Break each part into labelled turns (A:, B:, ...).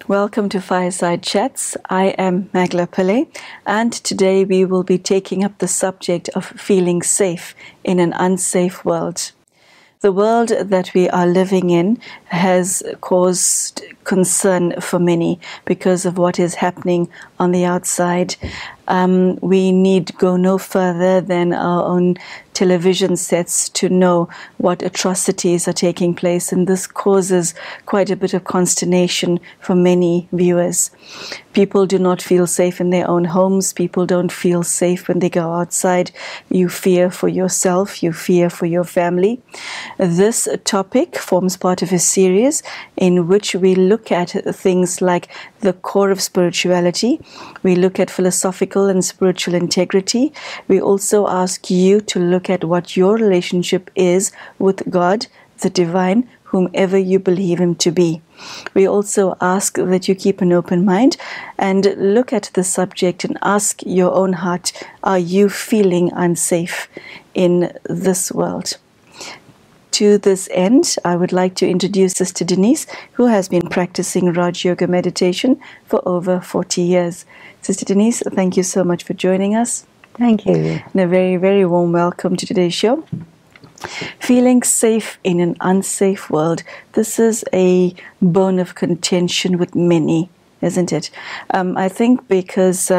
A: Welcome to Fireside Chats. I am Magla Pillay, and today we will be taking up the subject of feeling safe in an unsafe world. The world that we are living in has caused concern for many because of what is happening on the outside. We need go no further than our own television sets to know what atrocities are taking place, and this causes quite a bit of consternation for many viewers. People do not feel safe in their own homes. People don't feel safe when they go outside. You fear for yourself. You fear for your family. This topic forms part of a series in which we look at things like the core of spirituality. We look at philosophical and spiritual integrity. We also ask you to look at what your relationship is with God, the divine, whomever you believe him to be. We also ask that you keep an open mind and look at the subject and ask your own heart, are you feeling unsafe in this world? To this end, I would like to introduce Sister Denise, who has been practicing Raj Yoga meditation for over 40 years. Sister Denise, thank you so much for joining us.
B: Thank you.
A: And a very, very warm welcome to today's show. Feeling safe in an unsafe world. This is a bone of contention with many, isn't it? I think because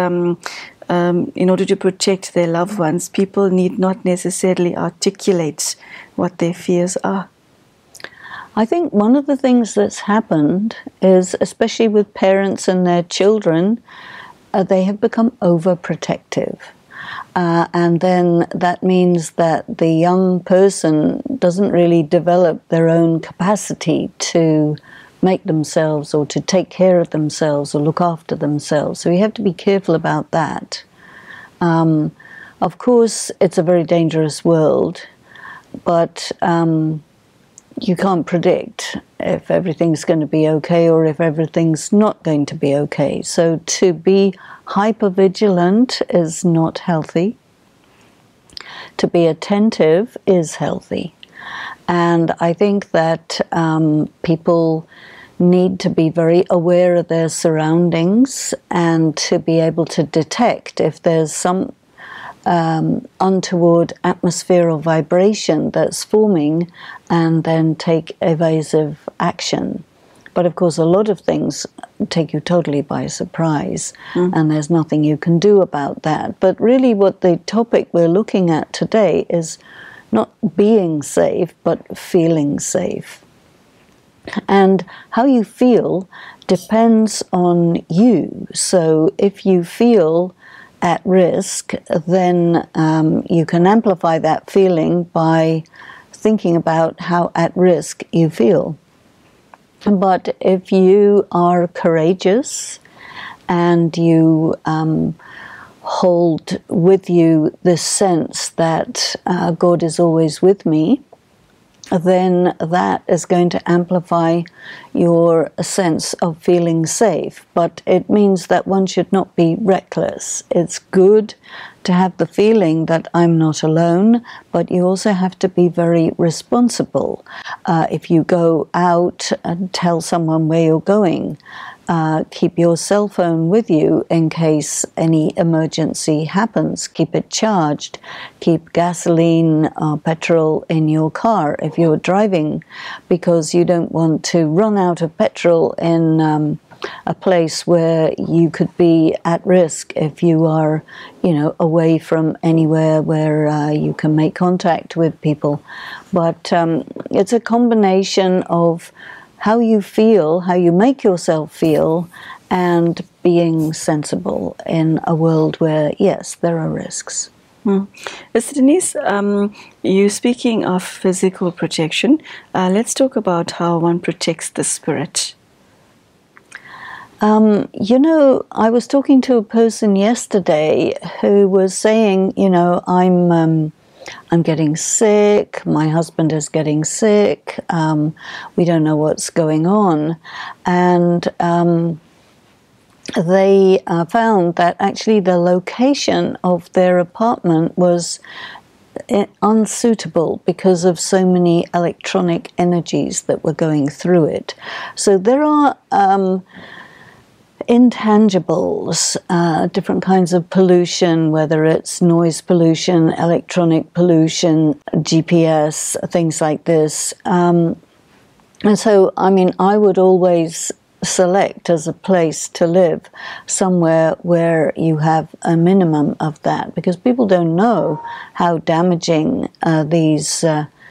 A: in order to protect their loved ones, people need not necessarily articulate what their fears are.
B: I think one of the things that's happened is, especially with parents and their children, they have become overprotective. And then that means that the young person doesn't really develop their own capacity to make themselves or to take care of themselves or look after themselves. So we have to be careful about that. Of course, it's a very dangerous world, but you can't predict if everything's going to be okay or if everything's not going to be okay. So to be hypervigilant is not healthy. To be attentive is healthy. And I think that people need to be very aware of their surroundings and to be able to detect if there's some untoward atmosphere or vibration that's forming and then take evasive action. But of course, a lot of things take you totally by surprise, and there's nothing you can do about that. But really what the topic we're looking at today is not being safe, but feeling safe. And how you feel depends on you. So if you feel at risk, then you can amplify that feeling by thinking about how at risk you feel. But if you are courageous and you hold with you this sense that God is always with me, then that is going to amplify your sense of feeling safe. But it means that one should not be reckless. It's good to have the feeling that I'm not alone, but you also have to be very responsible. If you go out and tell someone where you're going, keep your cell phone with you in case any emergency happens. Keep it charged. Keep gasoline or petrol in your car if you're driving, because you don't want to run out of petrol in a place where you could be at risk if you are, away from anywhere where you can make contact with people. But it's a combination of how you feel, how you make yourself feel, and being sensible in a world where, yes, there are risks.
A: Sister Denise, you speaking of physical protection, let's talk about how one protects the spirit.
B: I was talking to a person yesterday who was saying, I'm getting sick, my husband is getting sick, we don't know what's going on. And they found that actually the location of their apartment was unsuitable because of so many electronic energies that were going through it. So there are intangibles, different kinds of pollution, whether it's noise pollution, electronic pollution, GPS, things like this. And so, I mean, I would always select as a place to live somewhere where you have a minimum of that, because people don't know how damaging these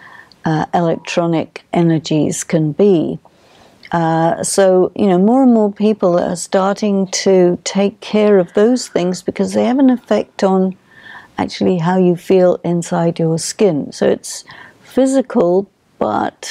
B: electronic energies can be. So, you know, more and more people are starting to take care of those things because they have an effect on actually how you feel inside your skin. So it's physical, but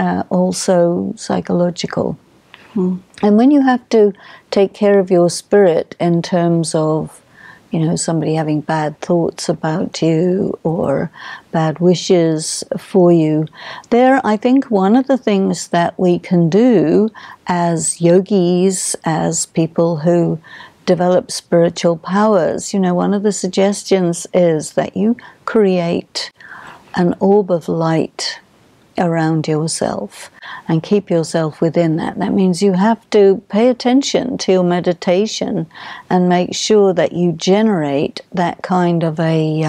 B: also psychological. And when you have to take care of your spirit in terms of, you know, somebody having bad thoughts about you or bad wishes for you, there, I think one of the things that we can do as yogis, as people who develop spiritual powers, you know, one of the suggestions is that you create an orb of light around yourself and keep yourself within that. That means you have to pay attention to your meditation and make sure that you generate that kind of a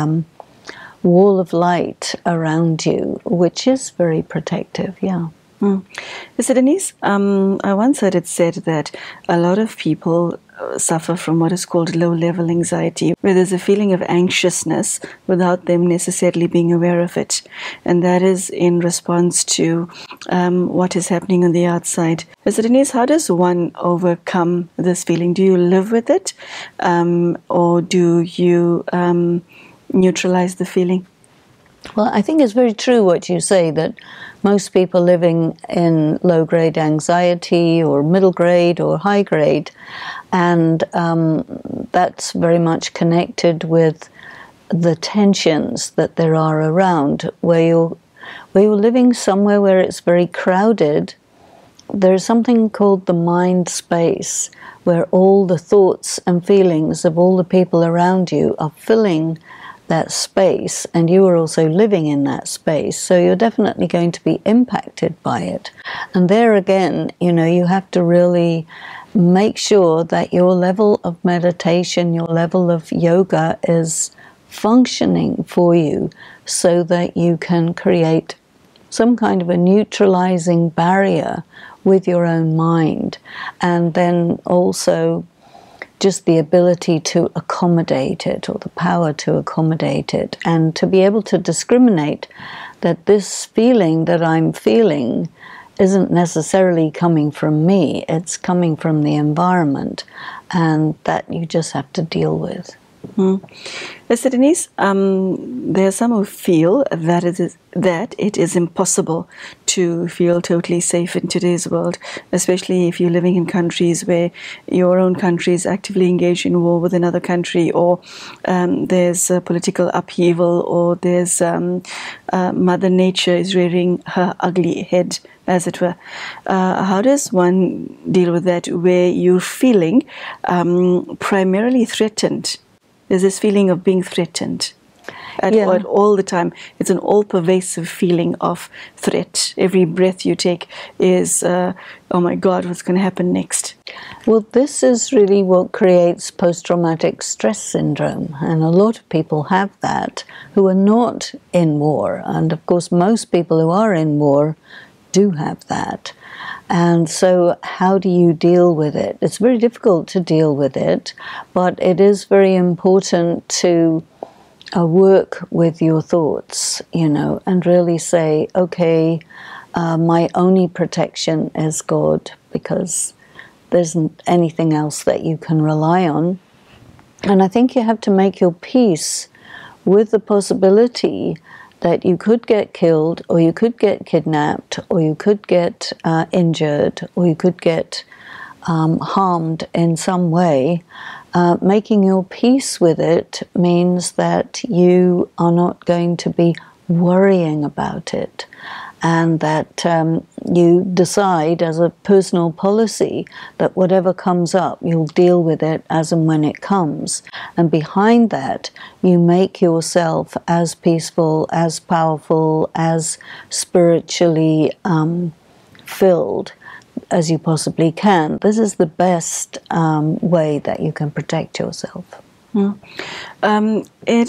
B: wall of light around you, which is very protective, yeah.
A: So Denise, I once heard it said that a lot of people suffer from what is called low-level anxiety, where there's a feeling of anxiousness without them necessarily being aware of it. And that is in response to what is happening on the outside. So Denise, how does one overcome this feeling? Do you live with it? Or do you neutralize the feeling?
B: Well, I think it's very true what you say, that most people living in low-grade anxiety or middle-grade or high-grade, and that's very much connected with the tensions that there are around. Where you're living somewhere where it's very crowded, there's something called the mind space, where all the thoughts and feelings of all the people around you are filling that space, and you are also living in that space, so you're definitely going to be impacted by it. And there again, you know, you have to really make sure that your level of meditation, your level of yoga is functioning for you so that you can create some kind of a neutralizing barrier with your own mind, and then also just the ability to accommodate it, or the power to accommodate it, and to be able to discriminate that this feeling that I'm feeling isn't necessarily coming from me, it's coming from the environment, and that you just have to deal with.
A: So Denise, there are some who feel that it is impossible to feel totally safe in today's world, especially if you're living in countries where your own country is actively engaged in war with another country, or there's political upheaval, or there's Mother Nature is rearing her ugly head, as it were. How does one deal with that, where you're feeling primarily threatened? There's this feeling of being threatened at all the time. It's an all-pervasive feeling of threat. Every breath you take is, oh my God, what's going to happen next?
B: Well, this is really what creates post-traumatic stress syndrome. And a lot of people have that who are not in war. And of course, most people who are in war do have that. And so how do you deal with it? It's very difficult to deal with it, but it is very important to work with your thoughts, you know, and really say, okay, my only protection is God, because there isn't anything else that you can rely on. And I think you have to make your peace with the possibility that you could get killed, or you could get kidnapped, or you could get injured, or you could get harmed in some way. Making your peace with it means that you are not going to be worrying about it, and that you decide as a personal policy that whatever comes up, you'll deal with it as and when it comes. And behind that, you make yourself as peaceful, as powerful, as spiritually filled as you possibly can. This is the best way that you can protect yourself.
A: It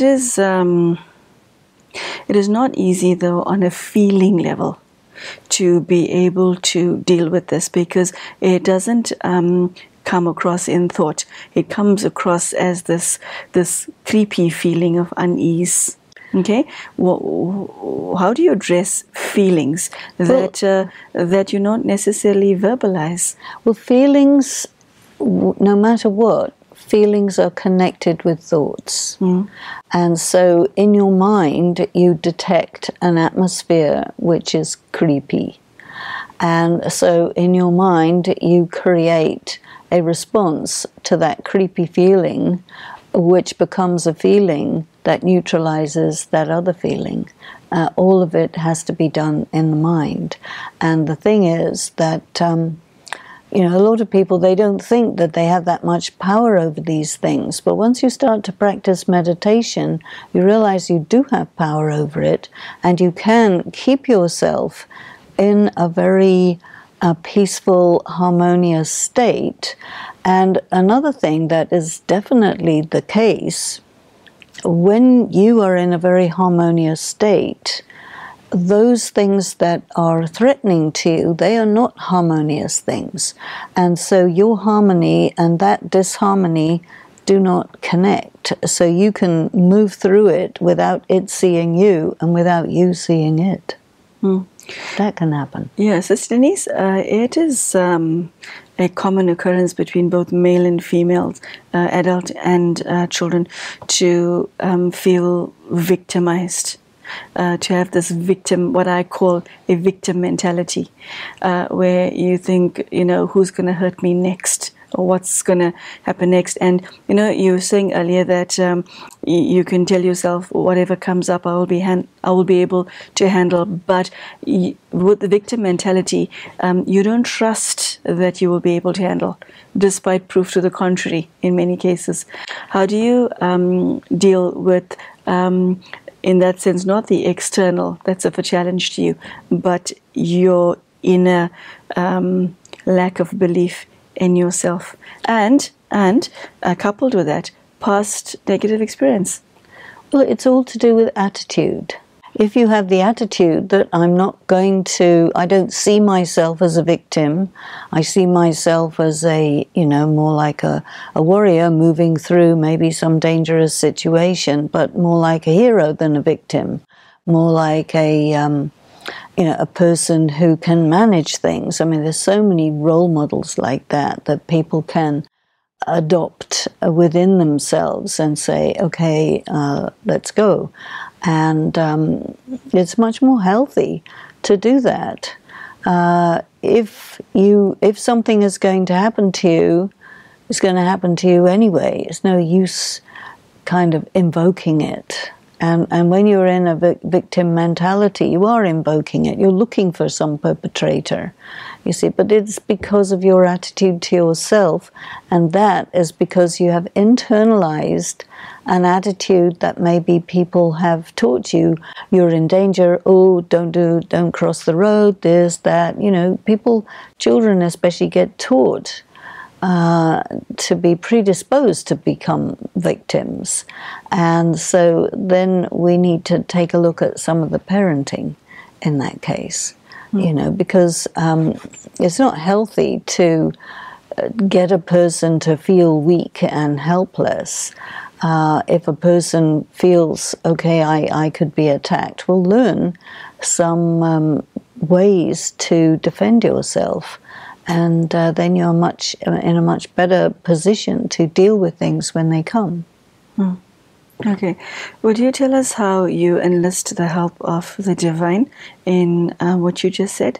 A: is not easy, though, on a feeling level to be able to deal with this, because it doesn't come across in thought. It comes across as this creepy feeling of unease. Okay, how do you address feelings that you don't necessarily verbalize?
B: Well, feelings, no matter what, feelings are connected with thoughts. And so in your mind, you detect an atmosphere which is creepy. And so in your mind, you create a response to that creepy feeling, which becomes a feeling that neutralizes that other feeling. All of it has to be done in the mind. And the thing is that, a lot of people, they don't think that they have that much power over these things. But once you start to practice meditation, you realize you do have power over it, and you can keep yourself in a very peaceful, harmonious state. And another thing that is definitely the case, when you are in a very harmonious state, those things that are threatening to you, they are not harmonious things. And so your harmony and that disharmony do not connect. So you can move through it without it seeing you and without you seeing it. That can happen.
A: Yes, Sister Denise, it is a common occurrence between both male and female, adult and children, to feel victimized, to have this victim, what I call a victim mentality, where you think, who's going to hurt me next? Or what's going to happen next? And you were saying earlier that you can tell yourself, whatever comes up, I will be able to handle. But with the victim mentality, you don't trust that you will be able to handle, despite proof to the contrary in many cases. How do you deal with, in that sense, not the external that's of a challenge to you, but your inner lack of belief in yourself, and coupled with that, past negative experience?
B: Well, it's all to do with attitude. If you have the attitude that I don't see myself as a victim, I see myself as more like a warrior moving through maybe some dangerous situation, but more like a hero than a victim, more like a person who can manage things. I mean, there's so many role models like that people can adopt within themselves and say, okay, let's go. And it's much more healthy to do that. If something is going to happen to you, it's going to happen to you anyway. It's no use kind of invoking it. And when you're in a victim mentality, you are invoking it. You're looking for some perpetrator, you see. But it's because of your attitude to yourself, and that is because you have internalized an attitude that maybe people have taught you. You're in danger. Oh, don't cross the road. This, that. Children especially get taught to be predisposed to become victims. And so then we need to take a look at some of the parenting in that case, because it's not healthy to get a person to feel weak and helpless. If a person feels, okay, I could be attacked, well, learn some ways to defend yourself. And then you're in a much better position to deal with things when they come.
A: Okay. Would you tell us how you enlist the help of the divine in what you just said?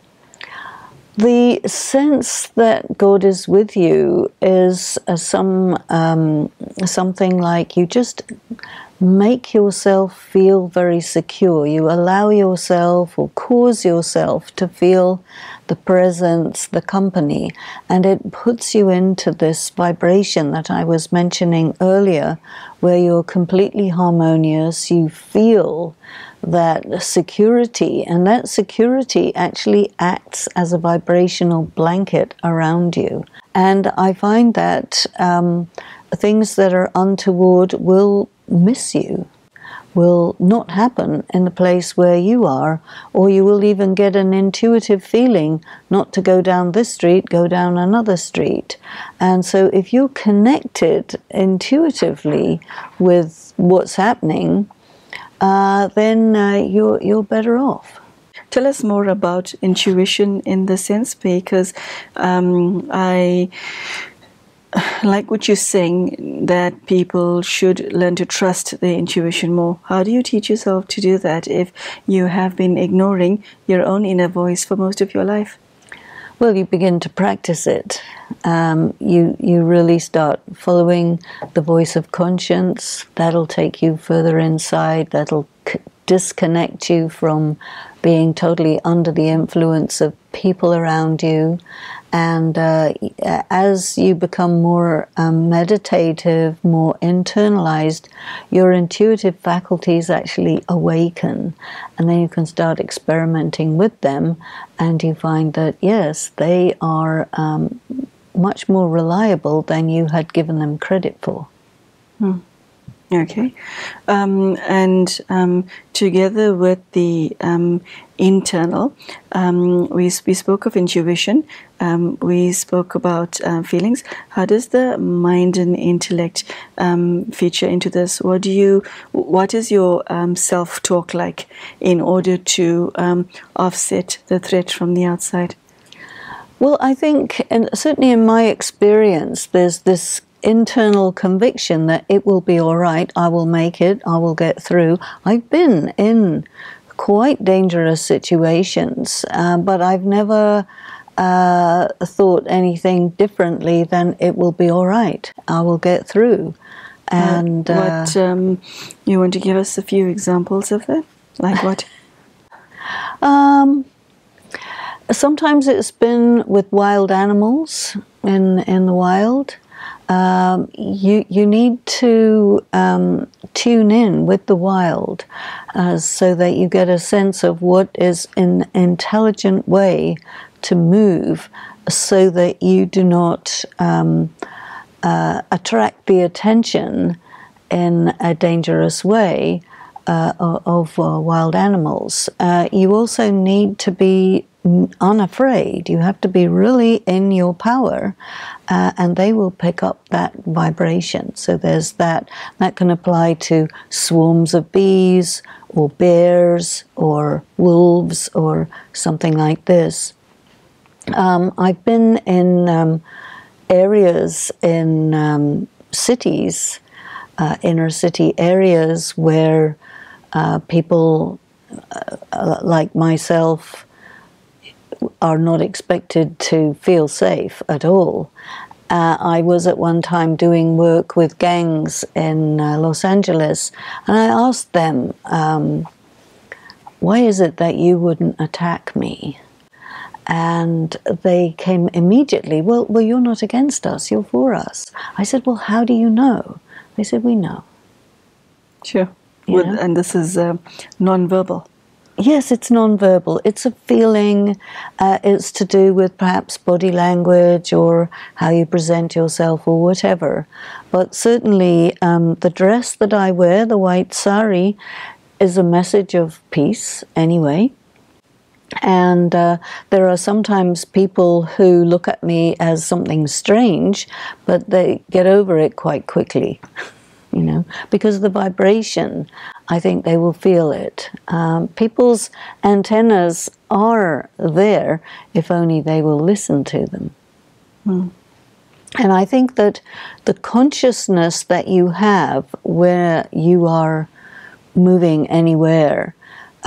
B: The sense that God is with you is something like you just make yourself feel very secure. You allow yourself or cause yourself to feel the presence, the company, and it puts you into this vibration that I was mentioning earlier, where you're completely harmonious. You feel that security, and that security actually acts as a vibrational blanket around you. And I find that things that are untoward will miss you, will not happen in the place where you are, or you will even get an intuitive feeling not to go down this street, go down another street. And so if you're connected intuitively with what's happening, then you're better off.
A: Tell us more about intuition in the sense, because I like what you're saying, that people should learn to trust their intuition more. How do you teach yourself to do that if you have been ignoring your own inner voice for most of your life?
B: Well, you begin to practice it. You really start following the voice of conscience. That'll take you further inside. That'll disconnect you from being totally under the influence of people around you. And as you become more meditative, more internalized, your intuitive faculties actually awaken. And then you can start experimenting with them, and you find that, yes, they are much more reliable than you had given them credit for.
A: Okay. And together with the internal, we spoke of intuition, we spoke about feelings. How does the mind and intellect feature into this? What is your self-talk like in order to offset the threat from the outside?
B: Well, I think, and certainly in my experience, there's this internal conviction that it will be all right, I will make it, I will get through. I've been in quite dangerous situations, but I've never thought anything differently than it will be all right, I will get through. And
A: you want to give us a few examples of that? Like what?
B: Sometimes it's been with wild animals in the wild. You need to tune in with the wild so that you get a sense of what is an intelligent way to move, so that you do not attract the attention in a dangerous way of wild animals. You also need to be unafraid. You have to be really in your power, and they will pick up that vibration. So there's that. That can apply to swarms of bees or bears or wolves or something like this. I've been in areas in cities, inner city areas, where people like myself are not expected to feel safe at all. I was at one time doing work with gangs in Los Angeles, and I asked them, why is it that you wouldn't attack me? And they came immediately, well, you're not against us, you're for us. I said, well, how do you know? They said, we know.
A: Sure. And this is non-verbal.
B: Yes, it's non-verbal. It's a feeling. It's to do with perhaps body language or how you present yourself or whatever. But certainly the dress that I wear, the white sari, is a message of peace anyway. And there are sometimes people who look at me as something strange, but they get over it quite quickly. You know, because of the vibration, I think they will feel it. People's antennas are there if only they will listen to them. And I think that the consciousness that you have where you are moving anywhere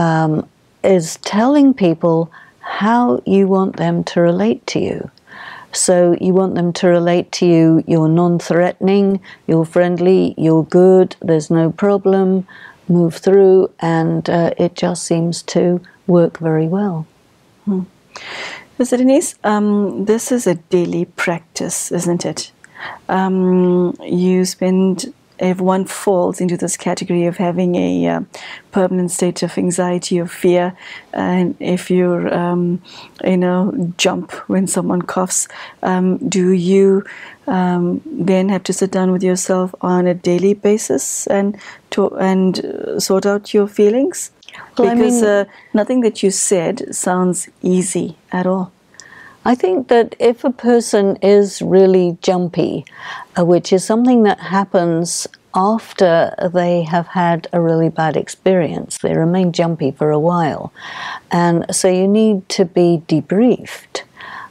B: is telling people how you want them to relate to you. So you want them to relate to you, you're non-threatening, you're friendly, you're good, there's no problem, move through, and it just seems to work very well.
A: Mr. Denise, this is a daily practice, isn't it? You spend, if one falls into this category of having a permanent state of anxiety or fear, and if you're, jump when someone coughs, do you then have to sit down with yourself on a daily basis and sort out your feelings?
B: Well,
A: Because nothing that you said sounds easy at all.
B: I think that if a person is really jumpy, which is something that happens after they have had a really bad experience, they remain jumpy for a while. And so you need to be debriefed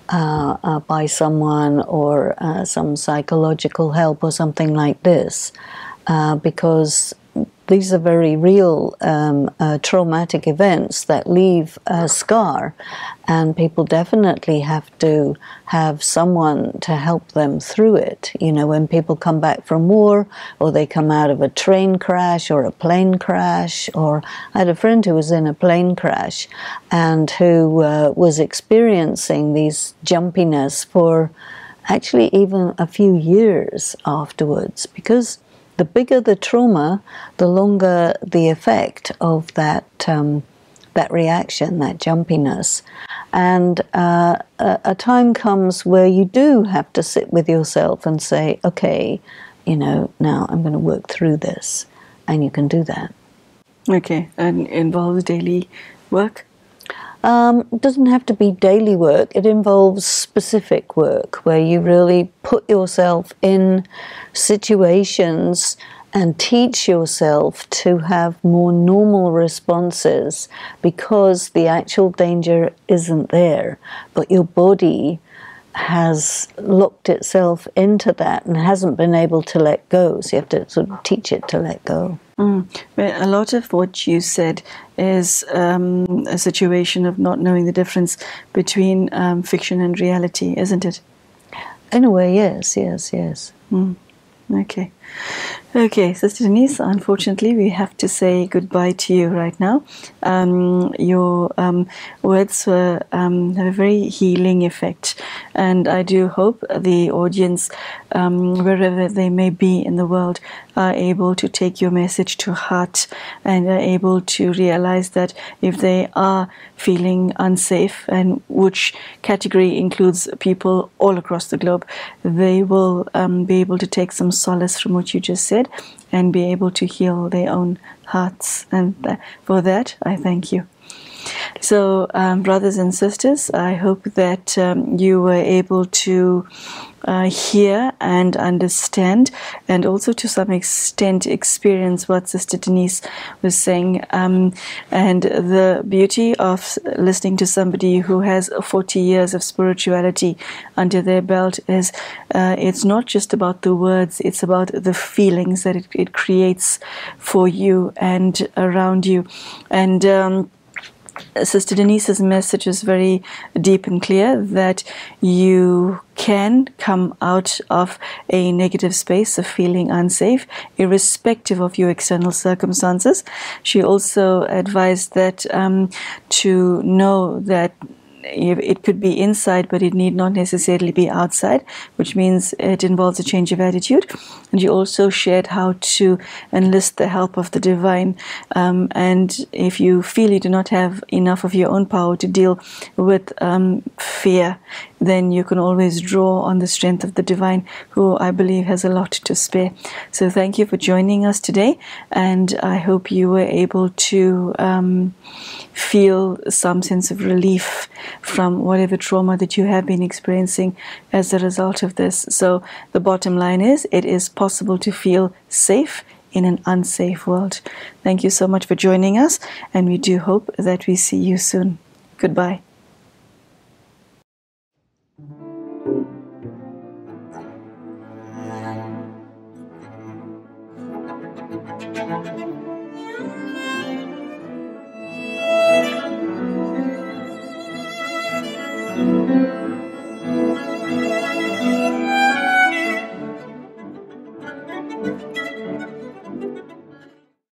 B: by someone or some psychological help or something like this, because these are very real traumatic events that leave a scar, and people definitely have to have someone to help them through it. You know, when people come back from war, or they come out of a train crash or a plane crash, or I had a friend who was in a plane crash and who was experiencing these jumpiness for actually even a few years afterwards, because the bigger the trauma, the longer the effect of that reaction, that jumpiness. And a time comes where you do have to sit with yourself and say, okay, now I'm going to work through this. And you can do that.
A: Okay, and involves daily work?
B: It doesn't have to be daily work. It involves specific work where you really put yourself in situations and teach yourself to have more normal responses, because the actual danger isn't there, but your body has locked itself into that and hasn't been able to let go. So you have to sort of teach it to let go.
A: Well, a lot of what you said is a situation of not knowing the difference between fiction and reality, isn't it?
B: In a way, yes.
A: Okay, Sister Denise, unfortunately, we have to say goodbye to you right now. Your words have a very healing effect, and I do hope the audience, wherever they may be in the world, are able to take your message to heart and are able to realize that if they are feeling unsafe, and which category includes people all across the globe, they will be able to take some solace from what you just said and be able to heal their own hearts. And for that, I thank you. So, brothers and sisters, I hope that you were able to hear and understand, and also to some extent experience what Sister Denise was saying. And the beauty of listening to somebody who has 40 years of spirituality under their belt is it's not just about the words, it's about the feelings that it creates for you and around you. And Sister Denise's message is very deep and clear, that you can come out of a negative space of feeling unsafe, irrespective of your external circumstances. She also advised that to know that it could be inside, but it need not necessarily be outside, which means it involves a change of attitude. And you also shared how to enlist the help of the divine. And if you feel you do not have enough of your own power to deal with fear, then you can always draw on the strength of the divine, who I believe has a lot to spare. So thank you for joining us today, and I hope you were able to feel some sense of relief from whatever trauma that you have been experiencing as a result of this. So the bottom line is, it is possible to feel safe in an unsafe world. Thank you so much for joining us, and we do hope that we see you soon. Goodbye.